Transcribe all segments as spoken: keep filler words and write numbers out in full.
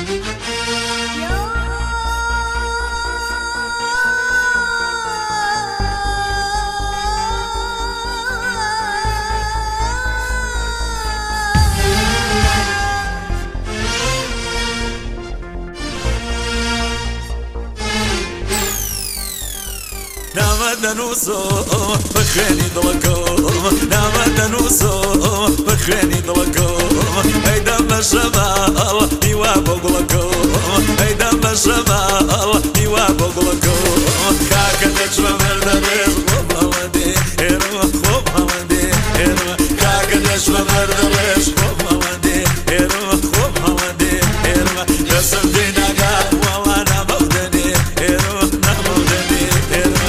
دنوسو بخيني ضلكم نام دنوسو بخيني ضلكم هيدا الشمال يوا بقولكم هيدا الشمال يوا بقولكم كاكدش بمردش خوب هودي هرو خوب هودي هرو كاكدش بمردش خوب هودي هرو خوب هودي هرو رسم دينا قال والله انا مودني هرو انا مودني هرو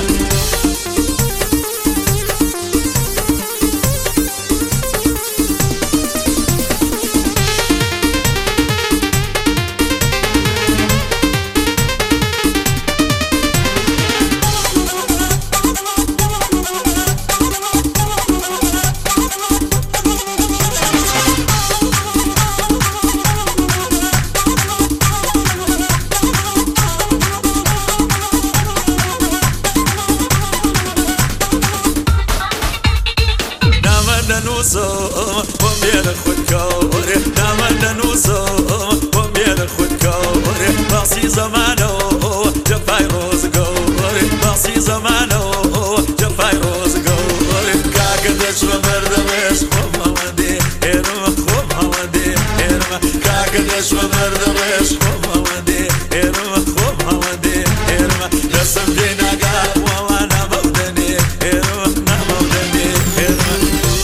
دنوسو ومبين خود كوري نام دنوسو ومبين خود كوري باصي زمانو جفاي روز كوري باصي زمانو جفاي روز كوري كاكدش بمردمش خوب هودي هرو خوب هودي هرو كاكدش بمردمش خوب هودي هرو خوب هودي هرو رسم دينا قال والله انا مودني هرو انا مودني هرو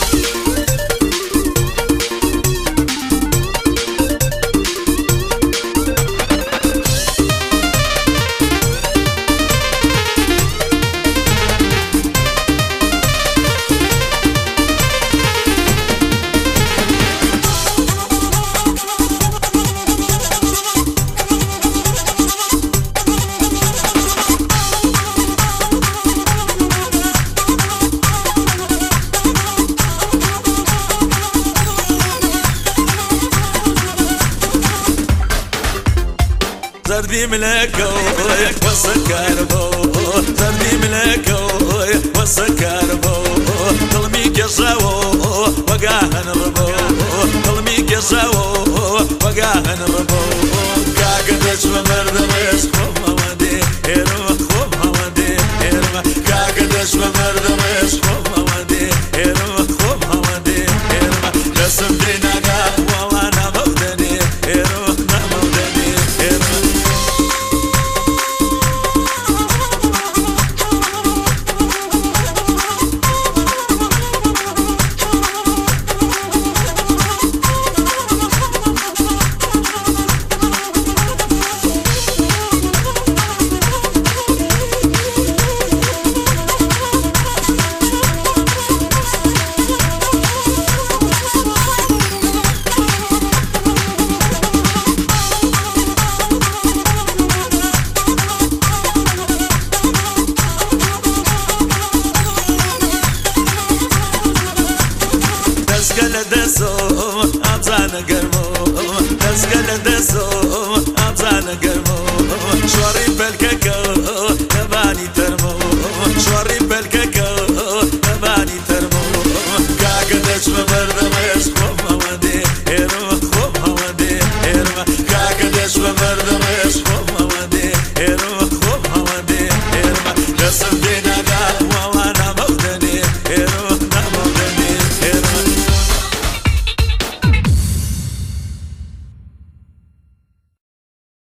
زردي ملكو والسكر بو زردي ملكو والسكر بو طلميك يساو وقاهن ربو طلميك يساو وقاهن ربو كاكدش بمر